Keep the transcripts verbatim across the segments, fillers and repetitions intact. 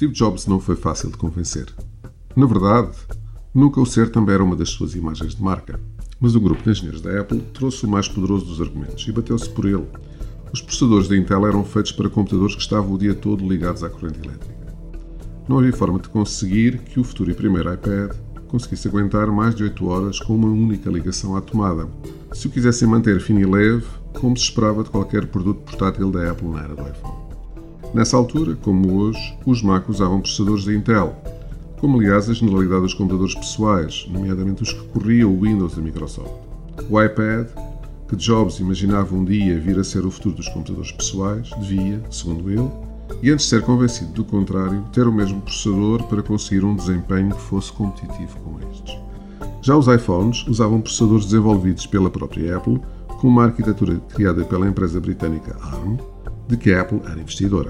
Steve Jobs não foi fácil de convencer. Na verdade, nunca o ser também era uma das suas imagens de marca. Mas o grupo de engenheiros da Apple trouxe o mais poderoso dos argumentos e bateu-se por ele. Os processadores da Intel eram feitos para computadores que estavam o dia todo ligados à corrente elétrica. Não havia forma de conseguir que o futuro e primeiro iPad conseguisse aguentar mais de oito horas com uma única ligação à tomada, se o quisessem manter fino e leve, como se esperava de qualquer produto portátil da Apple na era do iPhone. Nessa altura, como hoje, os Mac usavam processadores da Intel, como aliás a generalidade dos computadores pessoais, nomeadamente os que corriam o Windows da Microsoft. O iPad, que Jobs imaginava um dia vir a ser o futuro dos computadores pessoais, devia, segundo ele, e antes de ser convencido do contrário, ter o mesmo processador para conseguir um desempenho que fosse competitivo com estes. Já os iPhones usavam processadores desenvolvidos pela própria Apple, com uma arquitetura criada pela empresa britânica ARM, de que a Apple era investidora.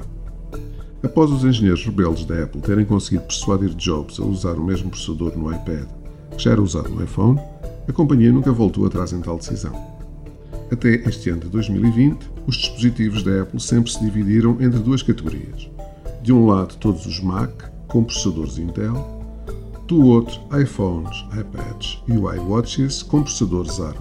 Após os engenheiros rebeldes da Apple terem conseguido persuadir Jobs a usar o mesmo processador no iPad que já era usado no iPhone, a companhia nunca voltou atrás em tal decisão. Até este ano de dois mil e vinte, os dispositivos da Apple sempre se dividiram entre duas categorias. De um lado, todos os Mac, com processadores Intel, do outro, iPhones, iPads e iWatches com processadores ARM.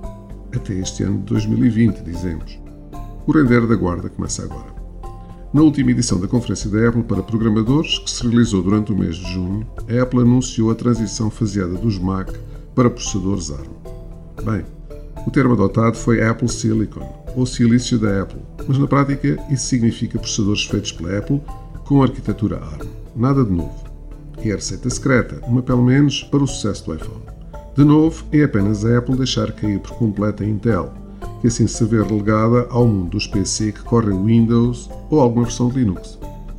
Até este ano de dois mil e vinte, dizemos. O render da guarda começa agora. Na última edição da Conferência da Apple para Programadores, que se realizou durante o mês de junho, a Apple anunciou a transição faseada dos Mac para processadores ARM. Bem, o termo adotado foi Apple Silicon, ou silício da Apple, mas na prática isso significa processadores feitos pela Apple com arquitetura ARM. Nada de novo. É a receita secreta, uma pelo menos para o sucesso do iPhone. De novo, é apenas a Apple deixar cair por completo a Intel, que assim se vê relegada ao mundo dos P C que correm Windows ou alguma versão de Linux.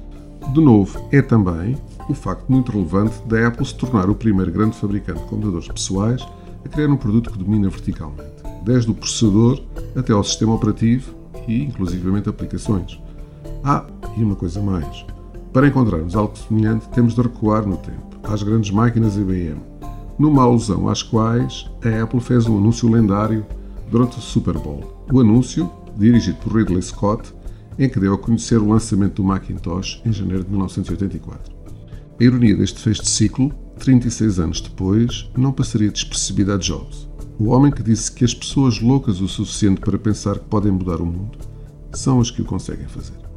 De novo, é também o facto muito relevante da Apple se tornar o primeiro grande fabricante de computadores pessoais a criar um produto que domina verticalmente, desde o processador até ao sistema operativo e, inclusivamente, aplicações. Ah, e uma coisa mais. Para encontrarmos algo semelhante, temos de recuar no tempo, às grandes máquinas I B M, numa alusão às quais a Apple fez um anúncio lendário durante o Super Bowl. O anúncio, dirigido por Ridley Scott, em que deu a conhecer o lançamento do Macintosh em janeiro de mil novecentos e oitenta e quatro. A ironia deste fecho de ciclo, trinta e seis anos depois, não passaria despercebida a Jobs. O homem que disse que as pessoas loucas o suficiente para pensar que podem mudar o mundo são as que o conseguem fazer.